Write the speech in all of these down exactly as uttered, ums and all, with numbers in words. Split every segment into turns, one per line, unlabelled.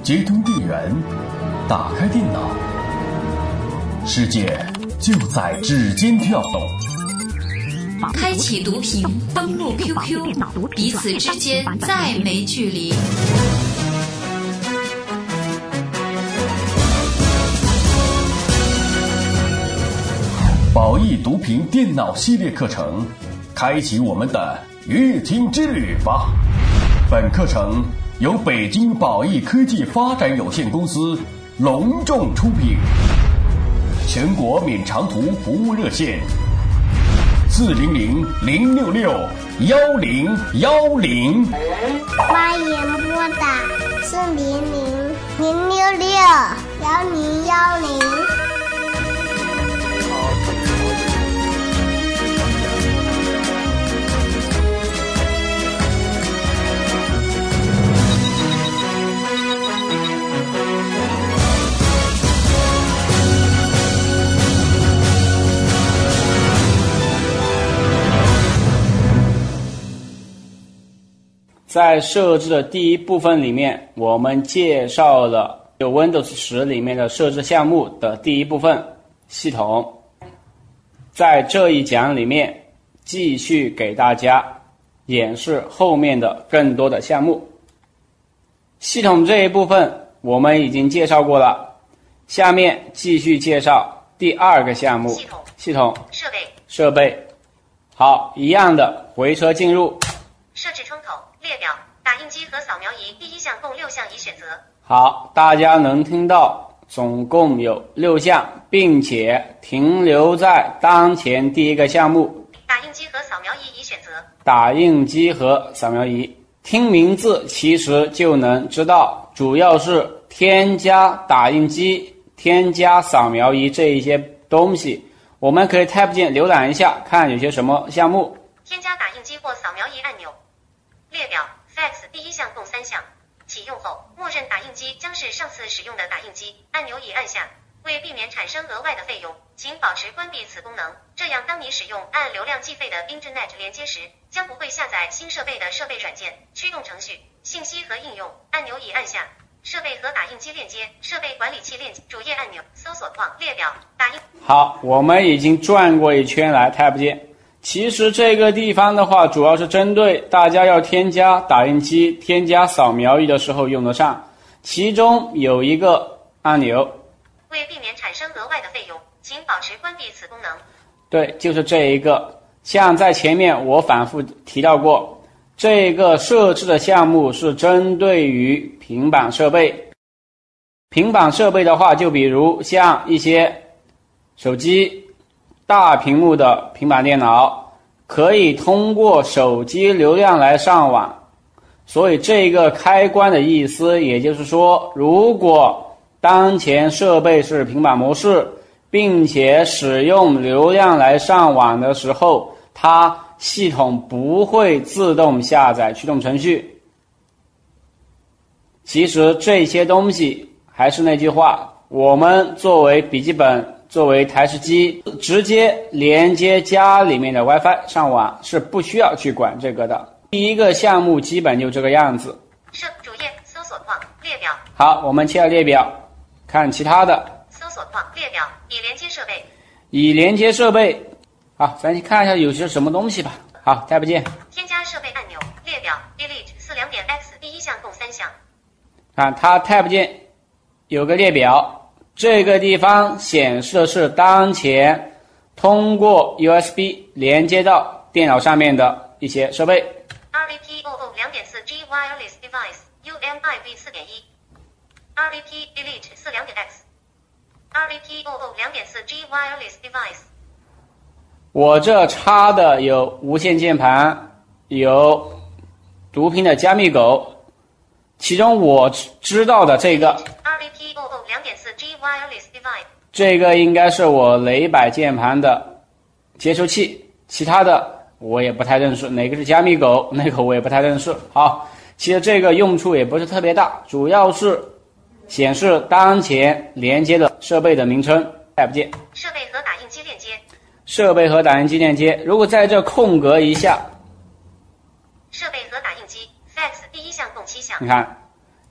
接通电源，打开电脑，世界就在指尖跳动。
开启读屏，登录 Q Q， 彼此之间再没距离。
宝益读屏电脑系列课程，开启我们的阅听之旅吧！本课程由北京宝益科技发展有限公司隆重出品，全国免长途服务热线四零零零六六幺零幺零。
欢迎拨打四零零零六六幺零幺零。
在设置的第一部分里面，我们介绍了有 Windows 十里面的设置项目的第一部分系统。在这一讲里面，继续给大家演示后面的更多的项目。系统这一部分我们已经介绍过了，下面继续介绍第二个项目，系统系统
设备
设备。好，一样的回车进入
设置窗口列表，打印机和扫描仪第一项共六项已选择。
好，大家能听到总共有六项，并且停留在当前第一个项目，
打印机和扫描仪已选择。
打印机和扫描仪，听名字其实就能知道，主要是添加打印机、添加扫描仪这一些东西。我们可以 Tab 键浏览一下，看有些什么项目。
添加打印机或扫描仪按钮。列表 Fax 第一项共三项，启用后，默认打印机将是上次使用的打印机，按钮已按下。为避免产生额外的费用，请保持关闭此功能，这样当你使用按流量计费的 Internet 连接时，将不会下载新设备的设备软件、驱动程序、信息和应用。按钮已按下。设备和打印机链接，设备管理器链接，主页按钮，搜索框列表，打印。
好，我们已经转过一圈来 Tab 键。其实这个地方的话，主要是针对大家要添加打印机、添加扫描仪的时候用得上。其中有一个按钮，
为避免产生额外的费用，请保持关闭此功能。
对，就是这一个。像在前面我反复提到过，这个设置的项目是针对于平板设备。平板设备的话，就比如像一些手机、大屏幕的平板电脑，可以通过手机流量来上网。所以这个开关的意思，也就是说，如果当前设备是平板模式，并且使用流量来上网的时候，它系统不会自动下载驱动程序。其实这些东西还是那句话，我们作为笔记本、作为台式机，直接连接家里面的 WiFi 上网是不需要去管这个的。第一个项目基本就这个样子。
设主页搜索框列表。
好，我们切到列表，看其他的。
搜索框列表，已连接设备。
已连接设备。好，咱去看一下有些什么东西吧。好，Tab键。
添加设备按钮，列表 delete 四两点 x 第一项共三项。
看它 Tab 键有个列表，这个地方显示的是当前通过 U S B 连接到电脑上面的一些设备。
R V P 二十二点四 G wireless device U M I V 四点一 R V P delete 四两点 x R V P 二十二点四 G wireless device。
我这插的有无线键盘，有读屏的加密狗，其中我知道的这个
R V P 二十二点四 G wireless device，
这个应该是我雷百键盘的接收器，其他的我也不太认识，哪个是加密狗，那个我也不太认识。好，其实这个用处也不是特别大，主要是显示当前连接的设备的名称。Tab 键，
设备和打印机链接。
设备和打印机链接，如果在这空格一下，
设备和打印机 Fax 第一项共七项。
你看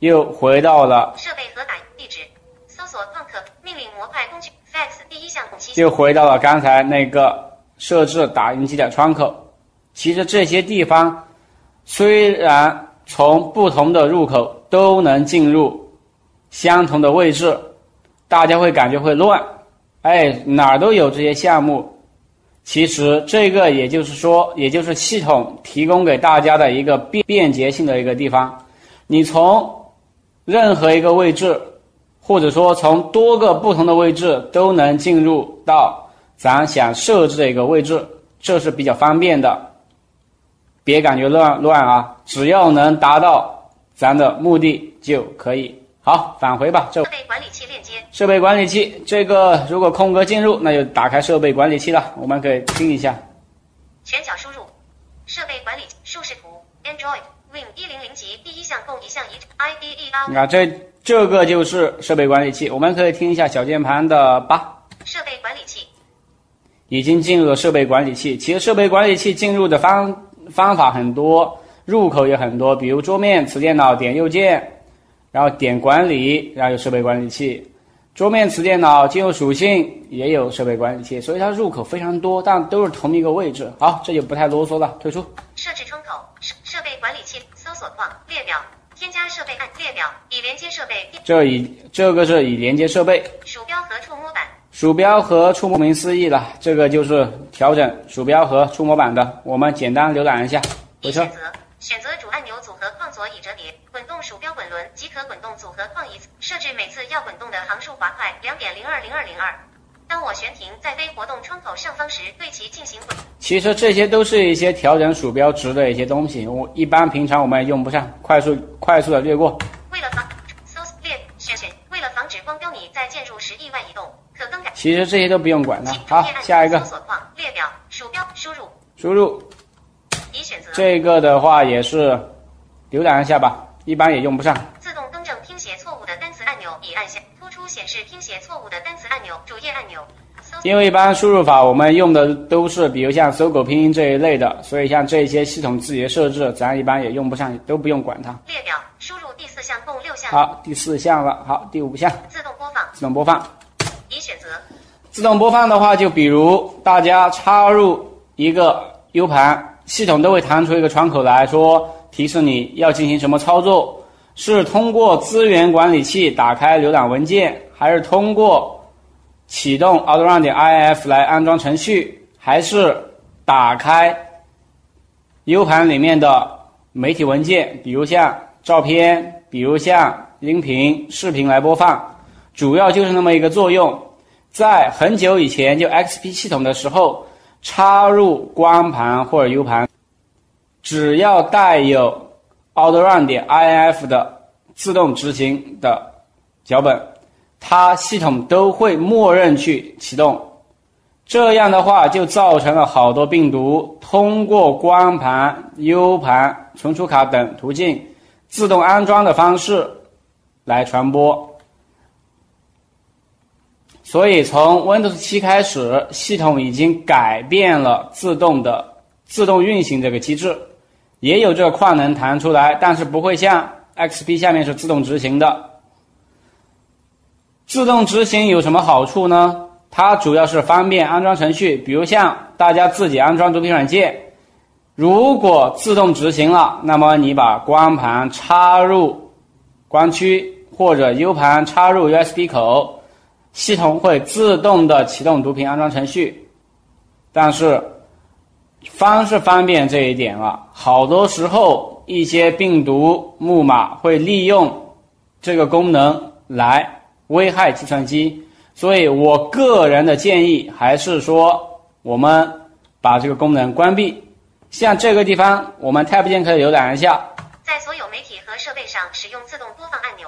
又回到了
设备和打地址，搜索 Punk 命令模块工具 fax 第一项共七，
又回到了刚才那个设置打印机的窗口。其实这些地方虽然从不同的入口都能进入相同的位置，大家会感觉会乱，哎，哪儿都有这些项目。其实这个也就是说，也就是系统提供给大家的一个便便捷性的一个地方。你从任何一个位置，或者说从多个不同的位置都能进入到咱想设置的一个位置，这是比较方便的。别感觉乱乱啊，只要能达到咱的目的就可以。好，返回吧。这
设备管理器链接，
设备管理器，这个如果空格进入，那就打开设备管理器了。我们可以听一下。
全角输入，设备管理竖视图 ，Android Win 一零零级第一项共一项一 I D E R。
那这这个就是设备管理器，我们可以听一下小键盘的八。
设备管理器
已经进入了设备管理器。其实设备管理器进入的方方法很多，入口也很多，比如桌面磁电脑点右键。然后点管理，然后有设备管理器，桌面磁电脑进入属性也有设备管理器，所以它入口非常多，但都是同一个位置。好，这就不太啰嗦了，退出。
设置窗口，设设备管理器搜索框列表，添加设备按列表，已连接设备。
这已这个是已连接设备。
鼠标和触摸板，
鼠标和触摸顾名思义了，这个就是调整鼠标和触摸板的。我们简单浏览一下，回车。
选择选择主按钮组合框左已折叠，滚动鼠标滚轮即可滚动组合框一次，设置每次要滚动的行数滑块 两点零二零二零二。当我悬停在非活动窗口上方时，对其进行滚。
其实这些都是一些调整鼠标值的一些东西，我一般平常我们也用不上，快速快速的略过。
为了防搜列选选，为了防止光标你在键入时意外移动，可更改。
其实这些都不用管了。好，下一个。
搜索框列表鼠标输入
输入。
已选择。
这个的话也是浏览一下吧，一般也用不上。
自动更正拼写错误的单词按钮已按下，突出显示拼写错误的单词按钮，主页按钮。
因为一般输入法我们用的都是比如像搜狗拼音这一类的，所以像这些系统自己的设置咱一般也用不上，都不用管它。
列表输入第四项共六项。
好，第四项了。好，第五项
自动播放。
自动播放
已选择。
自动播放的话，就比如大家插入一个 U 盘，系统都会弹出一个窗口来说提示你要进行什么操作，是通过资源管理器打开浏览文件，还是通过启动 Autorun 点 I F 来安装程序，还是打开 U 盘里面的媒体文件，比如像照片，比如像音频、视频来播放，主要就是那么一个作用。在很久以前就 X P 系统的时候，插入光盘或者 U 盘，只要带有 Autorun 点 I F 的自动执行的脚本，它系统都会默认去启动。这样的话就造成了好多病毒通过光盘、U 盘、存储卡等途径自动安装的方式来传播。所以从 Windows 七开始，系统已经改变了自动的自动运行这个机制，也有这个框能弹出来，但是不会像 X P 下面是自动执行的。自动执行有什么好处呢？它主要是方便安装程序，比如像大家自己安装读屏软件，如果自动执行了，那么你把光盘插入光驱或者 U 盘插入 U S B 口，系统会自动的启动读屏安装程序。但是方是方便这一点了，好多时候一些病毒木马会利用这个功能来危害计算机，所以我个人的建议还是说我们把这个功能关闭。像这个地方我们 Tab 键可以浏览一下，
在所有媒体和设备上使用自动播放按钮。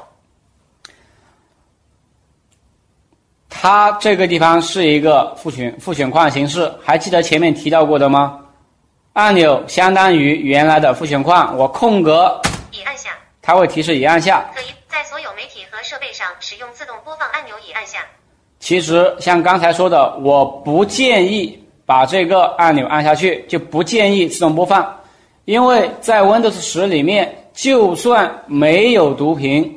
它这个地方是一个复选复选框形式，还记得前面提到过的吗？按钮相当于原来的复选框，我空格
已按下，
它会提示已按下。
可以在所有媒体和设备上使用自动播放按钮已按下。
其实像刚才说的，我不建议把这个按钮按下去，就不建议自动播放，因为在 Windows 十里面，就算没有读屏，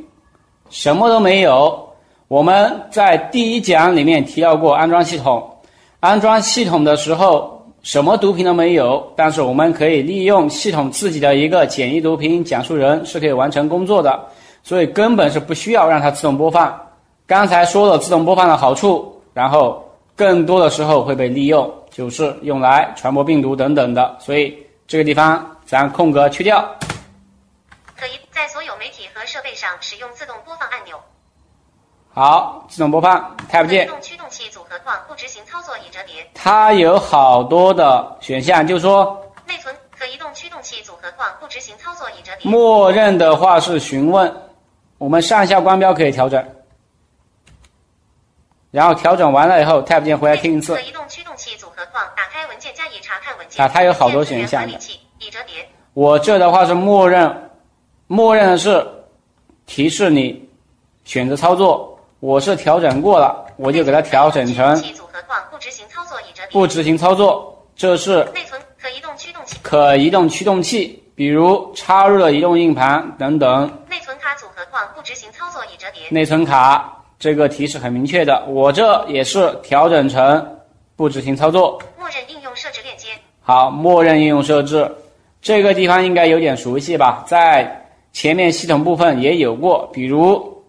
什么都没有。我们在第一讲里面提到过安装系统，安装系统的时候什么读屏都没有，但是我们可以利用系统自己的一个简易读屏讲述人是可以完成工作的，所以根本是不需要让它自动播放。刚才说了自动播放的好处，然后更多的时候会被利用，就是用来传播病毒等等的，所以这个地方咱空格去掉。
可以在所有媒体和设备上使用自动播放按钮。
好，自动播放 Tab 键。
可移动驱动器组合框不执行操作已折叠。
它有好多的选项，就是说
内存可移动驱动器组合框不执行操作已折叠。
默认的话是询问，我们上下光标可以调整，然后调整完了以后 Tab 键回来听一次。
可移动驱动器组合框打开文件加以查看文件。
啊，它有好多选项的。
已折叠。
我这的话是默认，默认的是提示你选择操作。我是调整过了，我就给它调整成不执行操作已折叠。不执行操作，这是
内存可移动驱动器。
可移动驱动器，比如插入了移动硬盘等等。
内存卡组合框不执行操作已折叠。
内存卡这个提示很明确的，我这也是调整成不执行操作。
默认应用设置链接。
好，默认应用设置，这个地方应该有点熟悉吧？在前面系统部分也有过，比如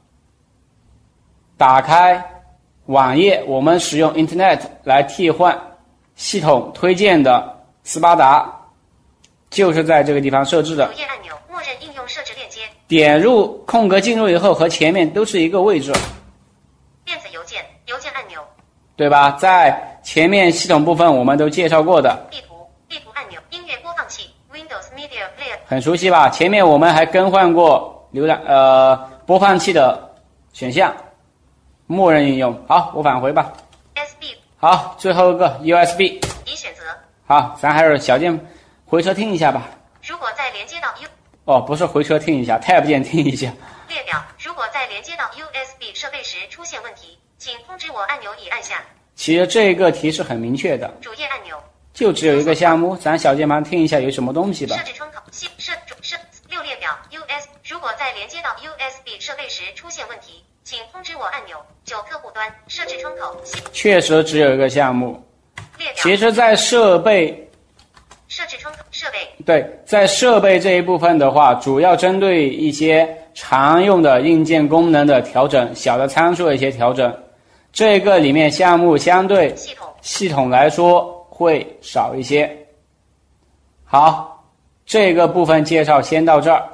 打开网页，我们使用 Internet 来替换系统推荐的斯巴达，就是在这个地方设置的。
主页按钮，默认应用设置链接。
点入空格进入以后，和前面都是一个位置。
电子邮件，邮件按钮，
对吧？在前面系统部分我们都介绍过的。
地图，地图按钮，音乐播放器 ，Windows Media Player，
很熟悉吧？前面我们还更换过浏览呃播放器的选项。默认应用。好，我返回吧。
S B。
好，最后一个 U S B。
已选择。
好，咱还是小键回车听一下吧。
如果再连接到 U，
哦，不是回车听一下 ，Tab 键听一下。
列表，如果在连接到 U S B 设备时出现问题，请通知我按钮已按下。
其实这个提示很明确的。
主页按钮。
就只有一个项目，咱小键盘听一下有什么东西吧。
设置窗口，设主设六列表 U S， 如果在连接到 U S B 设备时出现问题，请通知我按钮。九客户端设置窗口，
确实只有一个项目。其实，在设备
设置窗口设备
对，在设备这一部分的话，主要针对一些常用的硬件功能的调整，小的参数的一些调整。这个里面项目相对
系统
系统来说会少一些。好，这个部分介绍先到这儿。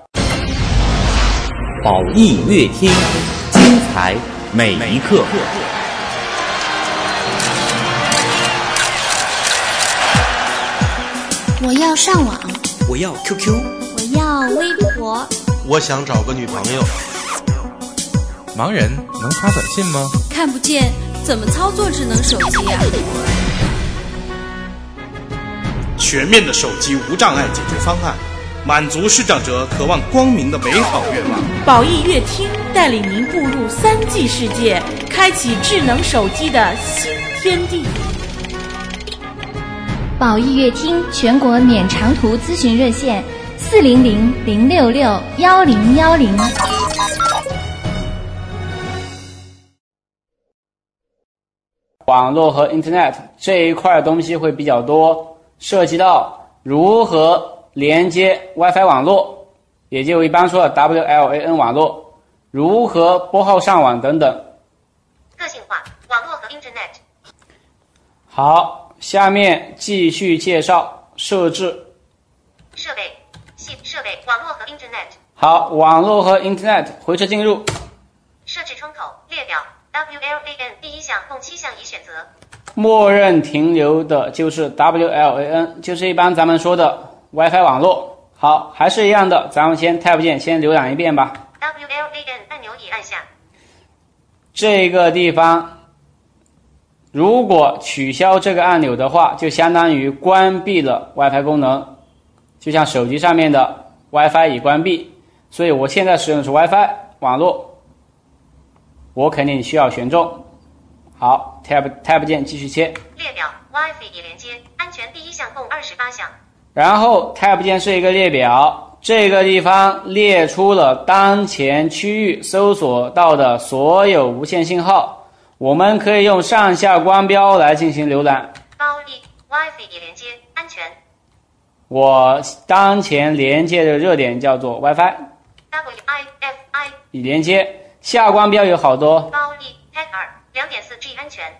宝益乐听，精彩每一刻。
我要上网，
我要 Q Q，
我要微博，
我想找个女朋友。
盲人能发短信吗？
看不见，怎么操作智能手机啊？
全面的手机无障碍解决方案，满足视障者渴望光明的美好愿望。
宝益乐听带领您步入三 G 世界，开启智能手机的新天地。
宝益乐听全国免长途咨询热线：四零零零六六幺零幺零。
网络和 Internet 这一块的东西会比较多，涉及到如何连接 WiFi 网络，也就一般说的 W L A N 网络，如何拨号上网等等。
个性化网络和 Internet。
好，下面继续介绍设置。
设备、系设备、网络和 Internet。
好，网络和 Internet 回车进入。
设置窗口列表 W L A N 第一项共七项已选择。
默认停留的就是 W L A N， 就是一般咱们说的 WiFi 网络。好，还是一样的，咱们先 Tab 键先浏览一遍吧。
W L A N 按钮已按下。
这个地方，如果取消这个按钮的话，就相当于关闭了 WiFi 功能，就像手机上面的 WiFi 已关闭。所以我现在使用的是 WiFi 网络，我肯定需要选中。好 ，Tab Tab 键继续切。
列表 WiFi 已连接，安全第一项共二十八项。
然后 Tab 键是一个列表， 这个地方列出了当前区域搜索到的所有无线信号，我们可以用上下光标来进行浏览。
高一 WiFi 已连接，安全。
我当前连接的热点叫做 WiFi，
W I F I
已连接。下光标有好多。
高一 Tech 二 两点四 G 安全。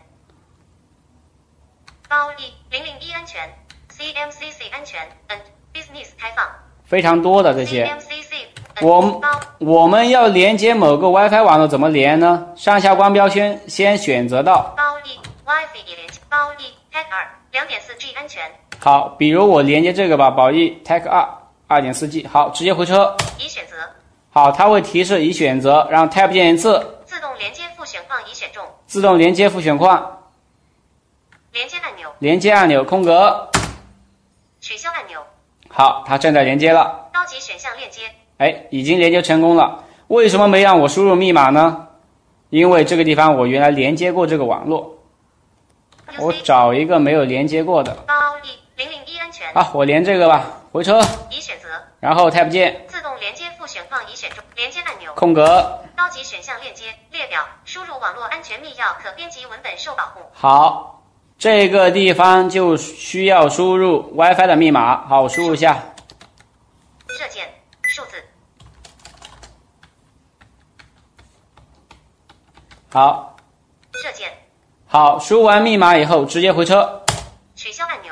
高一零零一安全 ，C M C C 安全 ，N Business 开放。
非常多的这些。
C M C C
我我们要连接某个 WiFi 网络怎么连呢？上下光标先先选择到。
高一 WiFi 已连接，高一 Tech 二 两点四 G 安全。
好，比如我连接这个吧，宝益 Tech 二 二点四 G， 好，直接回车。
已选择。
好，它会提示已选择，然后 Tab 键一次。
自动连接副选框已选中。
自动连接副选框。
连接按钮。
连接按钮空格。
取消按钮。
好，它正在连接了。
高级选项链接。
哎，已经连接成功了。为什么没让我输入密码呢？因为这个地方我原来连接过这个网络。我找一个没有连接过的。
高一零零一安全。
好，我连这个吧，回车。
已选择。
然后 Tab 键。
自动连接副选框已选中。连接按钮。
空格。
高级选项链接列表，输入网络安全密钥，可编辑文本受保护。
好，这个地方就需要输入 WiFi 的密码。好，我输入一下。
设键数字。
好。
设键。
好，输完密码以后直接回车。
取消按钮。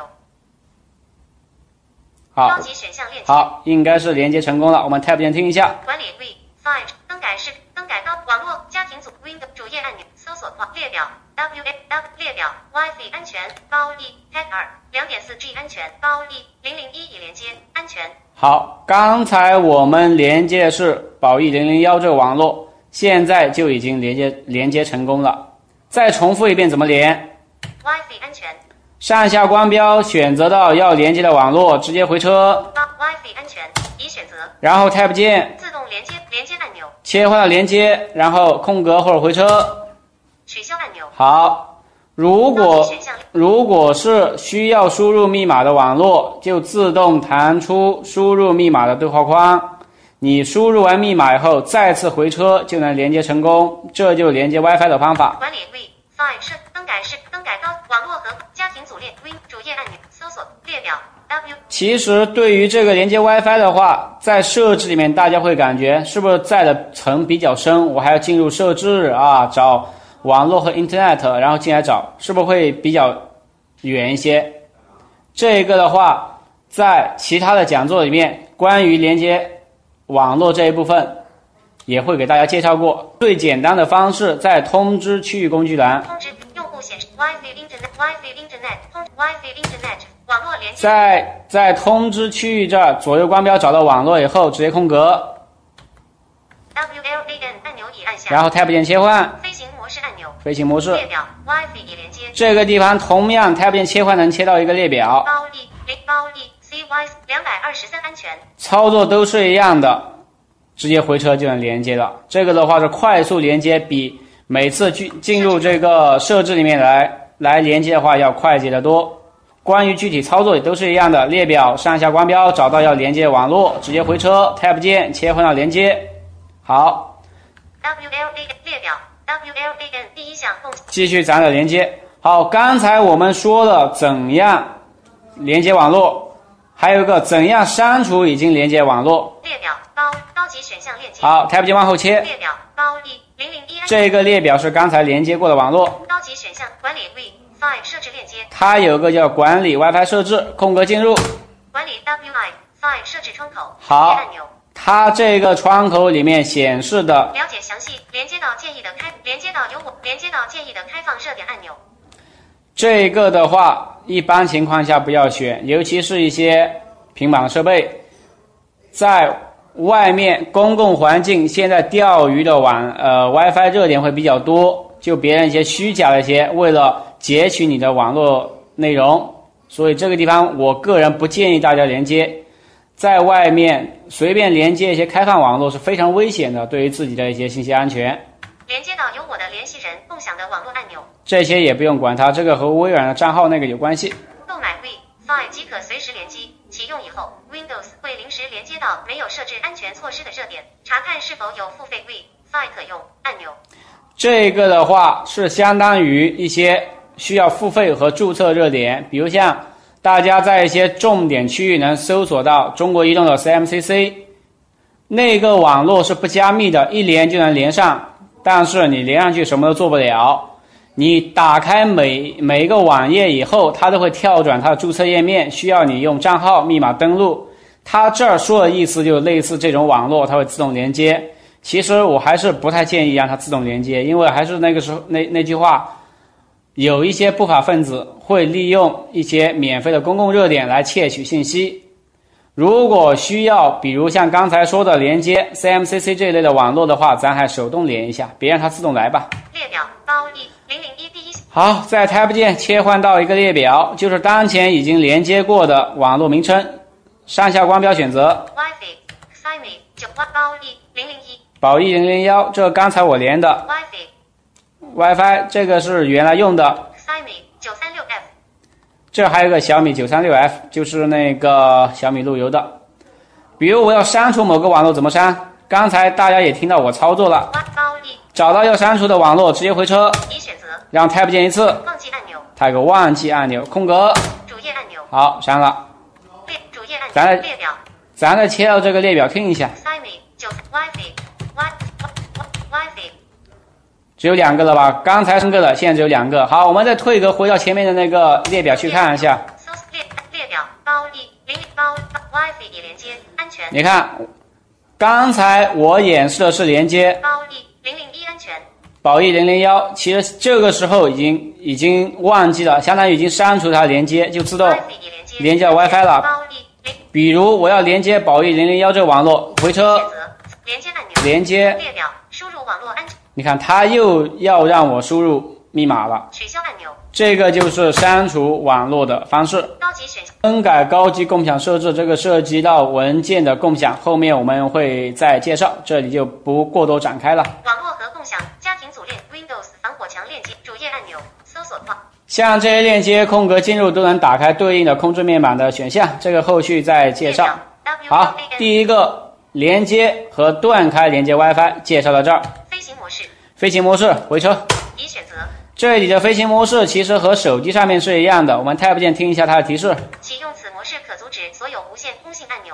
好。
高级选项链接。
好，应该是连接成功了。我们 Tab 键听一下。
管理 Wi-Fi 更改是更改高网络家庭组 Windows 主页按钮搜索框列表 W A W 列表 WiFi 安全高一 Tech 二 两点四 G 安全高一零零一已连接安全。
好，刚才我们连接的是宝益零零一这个网络，现在就已经连接连接成功了。再重复一遍怎么连
WiFi 安全。
上下光标选择到要连接的网络，直接回车。
WiFi 安全已选择。
然后 Tab 键。
自动连接连接按钮。
切换到连接，然后空格或者回车。
取消按钮。
好，如果如果是需要输入密码的网络，就自动弹出输入密码的对话框。你输入完密码以后，再次回车就能连接成功。这就连接 WiFi 的方法。
管理 Wi-Fi 是更改是更改高网络和家庭组列 Win 主页按钮搜索列表 W。
其实对于这个连接 WiFi 的话，在设置里面大家会感觉是不是在的层比较深？我还要进入设置啊，找网络和 Internet， 然后进来找，是不是会比较远一些？这个的话，在其他的讲座里面，关于连接网络这一部分也会给大家介绍过。最简单的方式，在通知区域工具栏，
通知用户显示 WiFi Internet WiFi Internet 通 WiFi Internet 网络连接。
在在通知区域这儿左右光标找到网络以后，直接空格。
W L A N 按钮已按下。
然后 Tab 键切换。
飞行模式按钮。
飞行模式。
列表 WiFi 已连接。
这个地方同样 Tab 键切换能切到一个列表。
高一零高一 C Y 两百二十三安全。
操作都是一样的。直接回车就能连接了，这个的话是快速连接，比每次去进入这个设置里面来来连接的话要快捷得多。关于具体操作也都是一样的，列表上下光标找到要连接的网络，直接回车 Tab 键切换到连接。好
W L A N 列表 W L A N 第一项共
继续咱的连接。好，刚才我们说了怎样连接网络，还有一个怎样删除已经连接网络。
列表高高级选项链接。
好 Tab 键往后切。
列表高一零零一。
这个列表是刚才连接过的网络。
高级选项管理 Wi-Fi 设置链接。
它有个叫管理 WiFi 设置，空格进入。
管理 Wi-Fi 设置窗口。
好。
按钮。
它这个窗口里面显示的。
了解详细。连接到建议的开，连接到有我，连接到建议的开放热点按钮。
这个的话，一般情况下不要选，尤其是一些平板设备，在外面公共环境，现在钓鱼的网呃 WiFi 热点会比较多，就别人一些虚假的一些，为了截取你的网络内容，所以这个地方我个人不建议大家连接。在外面随便连接一些开放网络是非常危险的，对于自己的一些信息安全。
连接到有我的联系人共享的网络按钮。
这些也不用管它，这个和微软的账号那个有关系。
购买 Five 即可随时联机。启用以后 ，Windows 会临时连接到没有设置安全措施的热点，查看是否有付费 Wi-Fi 可用按钮。
这个的话是相当于一些需要付费和注册热点，比如像大家在一些重点区域能搜索到中国移动的 C M C C， 那个网络是不加密的，一连就能连上，但是你连上去什么都做不了。你打开每每一个网页以后，它都会跳转它的注册页面，需要你用账号密码登录。它这儿说的意思就类似这种网络，它会自动连接。其实我还是不太建议让它自动连接，因为还是那个时候那那句话，有一些不法分子会利用一些免费的公共热点来窃取信息。如果需要，比如像刚才说的连接 C M C C 这一类的网络的话，咱还手动连一下，别让它自动来吧。
列表包一零零一第一。
好，在 Tab 键切换到一个列表，就是当前已经连接过的网络名称，上下光标选择
Wi-Fi Simi 九包一零零一
宝一零零一，这刚才我连的
Wi-Fi
Wi-Fi， 这个是原来用的
Simi 九三六 F。
这还有个小米 九三六 F， 就是那个小米路由的。比如我要删除某个网络怎么删？刚才大家也听到我操作了，找到要删除的网络直接回车，让 Tab 键一次，
忘记按钮，
它有个忘记按钮，空格，
主页按钮，
好，删了。
列主页按钮，
咱再
列表，
咱再切到这个列表听一下。
Simi 九 Wi-Fi Wi-Fi
只有两个了吧？刚才三个了，现在只有两个。好，我们再退一个回到前面的那个列表去看一下。
搜列列表包一零包 Wi-Fi 已连接安全。
你看，刚才我演示的是连接
包一零零一安全。
宝一零零一，其实这个时候已经已经忘记了，相当于已经删除它的连接，就自动连接到 WiFi 了。比如我要连接宝一零零一这个网络，回车
连接按钮，
连接
列表输入网络安全。
你看，它又要让我输入密码了。
取消按钮，
这个就是删除网络的方式。
高级选项，
更改高级共享设置，这个涉及到文件的共享，后面我们会再介绍，这里就不过多展开了。
网络和共享家庭组链 Windows 防火墙链接主页按钮，搜索框。
像这些链接空格进入都能打开对应的控制面板的选项，这个后续再介绍。好，第一个连接和断开连接 WiFi 介绍到这儿。
飞行模式，
飞行模式回车。
已选择。
这里的飞行模式其实和手机上面是一样的，我们 Tab 键听一下它的提示。
启用此模式可阻止所有无线通信按钮。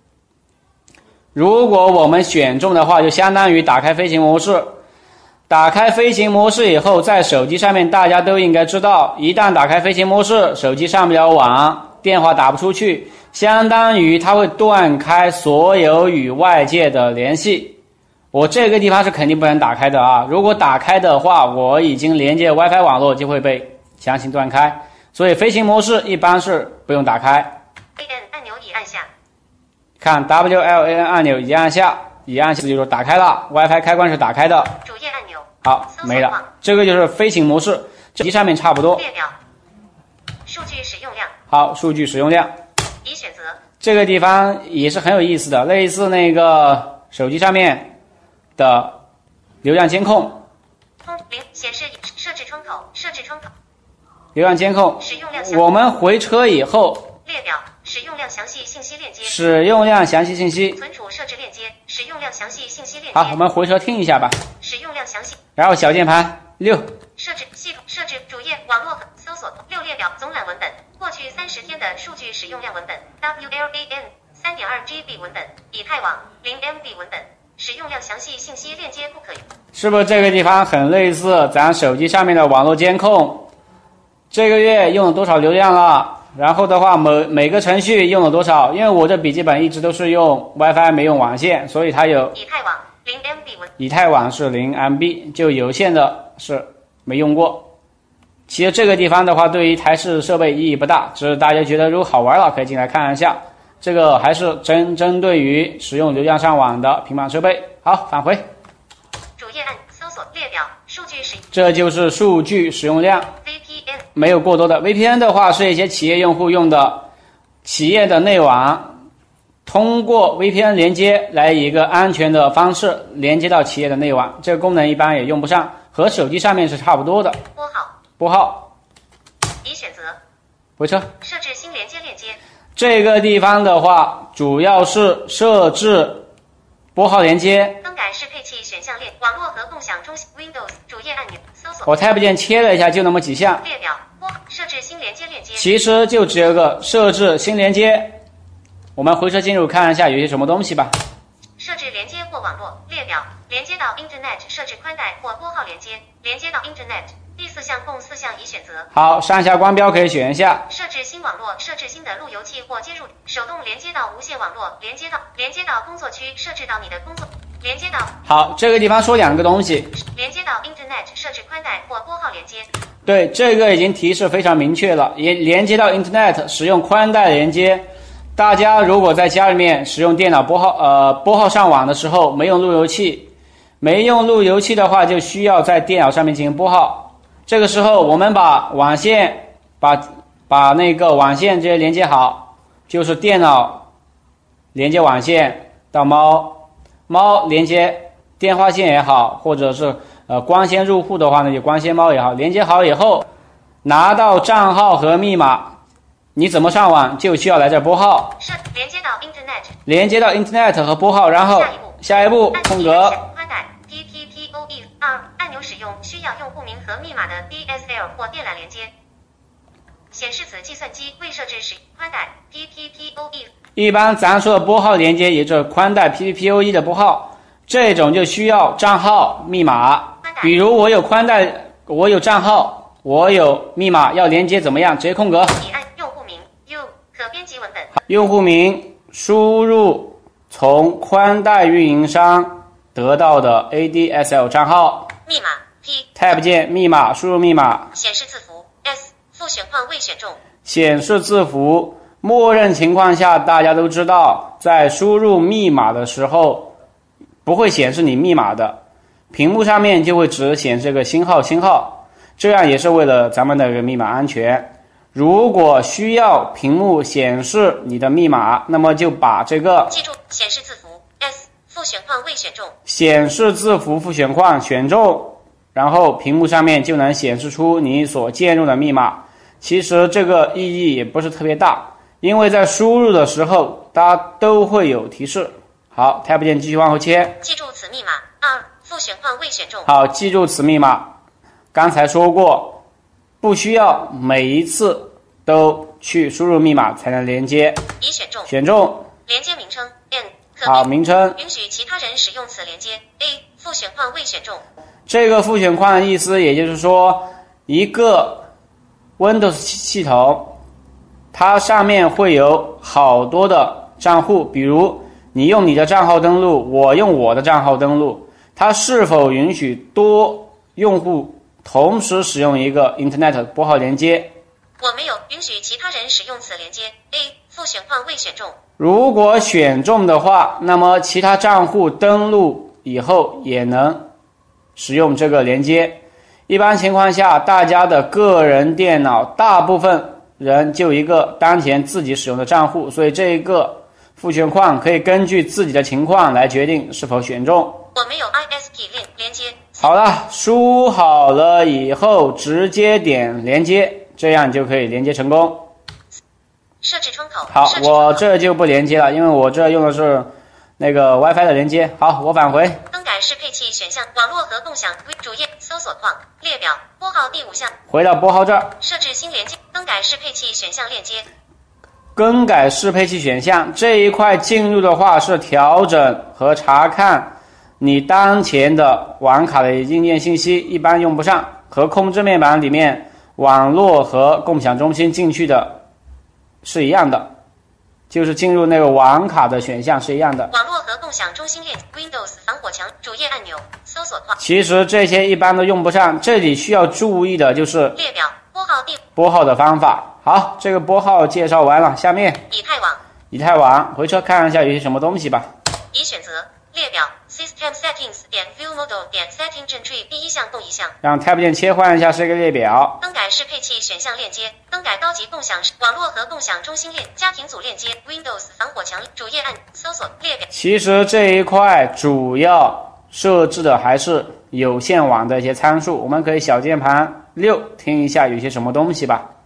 如果我们选中的话，就相当于打开飞行模式。打开飞行模式以后，在手机上面大家都应该知道，一旦打开飞行模式，手机上不了网，电话打不出去，相当于它会断开所有与外界的联系。我这个地方是肯定不能打开的啊！如果打开的话，我已经连接 WiFi 网络就会被强行断开，所以飞行模式一般是不用打开。
A N 按钮已按下。
看 W L A N 按钮已按下，已按下就是打开了 ，WiFi 开关是打开的。
主页按钮。
好，没了。这个就是飞行模式，这上面差不多。
列表。数据使用量。
好，数据使用量。
已选择。
这个地方也是很有意思的，类似那个手机上面的流量监控。
通零显示设置窗口，设置窗口。
流量监控。
使用量。
我们回车以后。
列表使用量详细信息链接。
使用量详细信息。
存储设置链接，使用量详细信息链接。
好，我们回车听一下吧。
使用量详细。
然后小键盘六。
设置系统设置主页网络搜索六列表总览文本，过去三十天的数据使用量文本 W L A N 三点二 G B 文本，以太网零 M B 文本，使用量详细信息链接不可用。是不是这个地方很类似咱手机上面的网络监控？这个月用了多少流量了？然后的话，每每个程序用了多少？因为我这笔记本一直都是用 WiFi 没用网线，所以它有以太网零 M B 文，
以太网是零 M B， 就有线的是没用过。其实这个地方的话，对于台式设备意义不大，只是大家觉得如果好玩了，可以进来看一下。这个还是针针对于使用流量上网的平板设备。好，返回
主页按搜索列表数据使，
这就是数据使用量。
V P N
没有过多的 V P N 的话，是一些企业用户用的企业的内网，通过 V P N 连接来以一个安全的方式连接到企业的内网，这个功能一般也用不上，和手机上面是差不多的。
拨号，
拨号，
已选择。
回车。
设置新连接链接。
这个地方的话，主要是设置拨号连接。
更改适配器选项列网络和共享中心 Windows 主页按钮搜索。
我 Tab 键切了一下，就那么几项。
列表拨设置新连接链接。
其实就只有一个设置新连接。我们回车进入看一下有些什么东西吧。
设置连接或网络列表，连接到 Internet 设置宽带或拨号连接，连接到 Internet。第四项共四项已选择。
好，上下光标可以选一下。
设置新网络，设置新的路由器或接入，手动连接到无线网络，连接到连接到工作区，设置到你的工作，连接到。
好，这个地方说两个东西。
连接到 Internet 设置宽带或拨号连接。
对，这个已经提示非常明确了，也连接到 Internet 使用宽带连接。大家如果在家里面使用电脑拨号呃拨号上网的时候没用路由器，没用路由器的话，就需要在电脑上面进行拨号。这个时候我们把网线把把那个网线这些连接好，就是电脑连接网线到猫，猫连接电话线也好，或者是呃光纤入户的话呢，就光纤猫也好，连接好以后拿到账号和密码，你怎么上网就需要来这拨号。
是连接到 Internet，
连接到 Internet 和拨号，然后下一步空格。
宽带 P P P O E 二按钮使用需要用户名和密码的 D S L 或电缆连接。显示此计算机未设置使宽带 P P P O E。
一般咱说的拨号连接也就是宽带 P P P O E 的拨号，这种就需要账号、密码。比如我有宽带，我有账号，我有密码，要连接怎么样？直接空格。
你按用户名 U 可编辑文本。
用户名输入从宽带运营商得到的 A D S L 账号。
密码 P
Tab 键密码输入密码。
显示字符 S 复选框未选中。
显示字符，默认情况下大家都知道，在输入密码的时候不会显示你密码的，屏幕上面就会只显示个星号星号，这样也是为了咱们的一个密码安全。如果需要屏幕显示你的密码，那么就把这个
记住显示字符 S 复选框未选中，
显示字符复选框选中，然后屏幕上面就能显示出你所键入的密码。其实这个意义也不是特别大，因为在输入的时候大家都会有提示。好 Tab 键继续往后切。
记住此密码二复选框未选中。
好，记住此密码。刚才说过，不需要每一次都去输入密码才能连接。
已选中。
选中。
连接名称 N 可
好，名称
允许其他人使用此连接 A 复选框未选中。
这个复选框的意思也就是说，一个 Windows 系统它上面会有好多的账户，比如你用你的账号登录，我用我的账号登录，它是否允许多用户同时使用一个 Internet 拨号连接？
我没有允许其他人使用此连接 A 复选框未选中。
如果选中的话，那么其他账户登录以后也能使用这个连接。一般情况下，大家的个人电脑大部分人就一个当前自己使用的账户，所以这一个复选框可以根据自己的情况来决定是否选中。
我没有 I S P 连连接。
好了，输好了以后直接点连接，这样就可以连接成功。
设置窗口。
好，我这就不连接了，因为我这用的是那个 WiFi 的连接。好，我返回。
更改适配器选项，网络和共享主页搜索框列表拨号第五项。
回到拨号这儿。
设置新连接，更改适配器选项链接。
更改适配器选项这一块进入的话是调整和查看你当前的网卡的硬件信息，一般用不上，和控制面板里面网络和共享中心进去的是一样的，就是进入那个网卡的选项是一样的。
网络和共享中心链 Windows 防火墙主页按钮搜索框。
其实这些一般都用不上，这里需要注意的就是
列表拨号第
拨号的方法。好，这个拨号介绍完了，下面
以太网。
以太网回车看一下有些什么东西吧。
已选择列表 System Settings 点 View Model 点 Setting Tree 第一项共一项。
让 Tab 键切换一下是一个列表。
更改适配器选项链接，更改高级共享网络和共享中心链家庭组链接 Windows 防火墙主页按搜索列表。
其实这一块主要设置的还是有线网的一些参数，我们可以小键盘六听一下有些什么东西吧。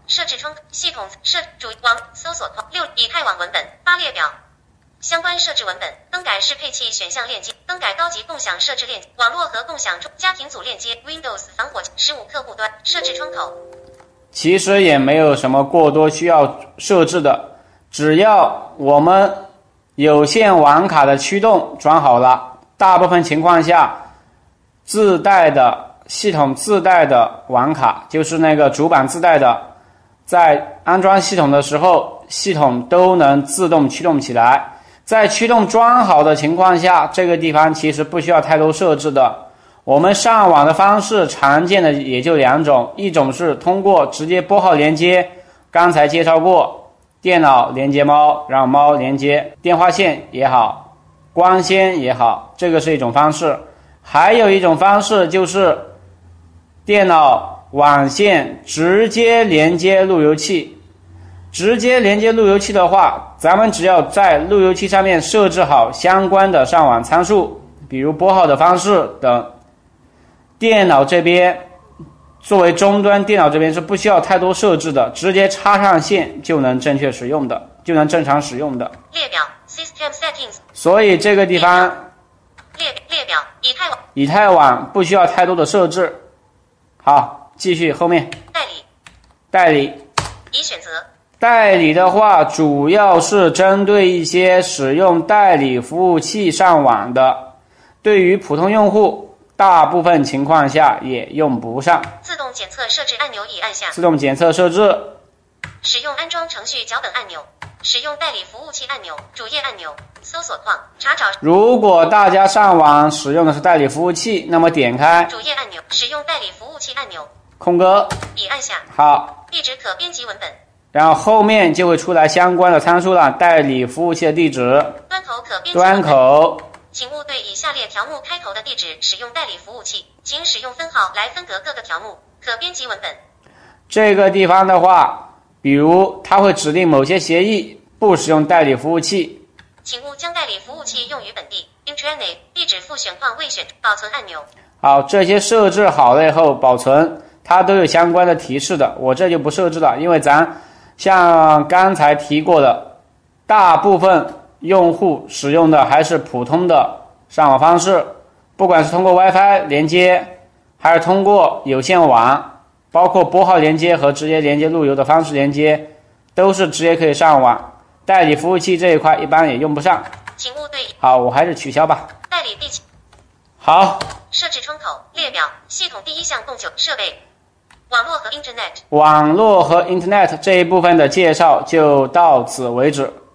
设置窗系统设主网搜索六以太网文本八列表相关设置文本更改适配器选项链接更改高级共享设置链接网络和共享家庭组链接 Windows 防火十五客户端设置窗口。
其实也没有什么过多需要设置的，只要我们有线网卡的驱动装好了，大部分情况下自带的系统自带的网卡，就是那个主板自带的，在安装系统的时候系统都能自动驱动起来。在驱动装好的情况下，这个地方其实不需要太多设置的。我们上网的方式常见的也就两种，一种是通过直接拨号连接，刚才介绍过，电脑连接猫，让猫连接电话线也好，光纤也好，这个是一种方式。还有一种方式就是电脑网线直接连接路由器。直接连接路由器的话，咱们只要在路由器上面设置好相关的上网参数，比如拨号的方式等，电脑这边作为终端，电脑这边是不需要太多设置的，直接插上线就能正确使用的，就能正常使用的。
列表 System Settings。
所以这个地方
列列表以太网
以太网不需要太多的设置。好，继续后面。
代理
代理
已选择。
代理的话，主要是针对一些使用代理服务器上网的，对于普通用户，大部分情况下也用不上。
自动检测设置按钮已按下。
自动检测设置。
使用安装程序脚本按钮。使用代理服务器按钮。主页按钮。搜索框查找。
如果大家上网使用的是代理服务器，那么点开
主页按钮。使用代理服务器按钮。
空格。
已按下。
好。
地址可编辑文本。
然后后面就会出来相关的参数了，代理服务器的地址，
端口可编辑
端口。
请勿对以下列条目开头的地址使用代理服务器，请使用分号来分隔各个条目。可编辑文本。
这个地方的话，比如它会指定某些协议不使用代理服务器，
请勿将代理服务器用于本地。Intranet 地址复选框未选，保存按钮。
好，这些设置好了以后保存，它都有相关的提示的，我这就不设置了，因为咱像刚才提过的，大部分用户使用的还是普通的上网方式，不管是通过 WiFi 连接，还是通过有线网，包括拨号连接和直接连接路由的方式连接，都是直接可以上网。代理服务器这一块一般也用不上。
请勿对。
好，我还是取消吧。
代理地址。
好。
设置窗口列表系统第一项共九设备。网络和 Internet。
网络和 Internet 这一部分的介绍就到此为止。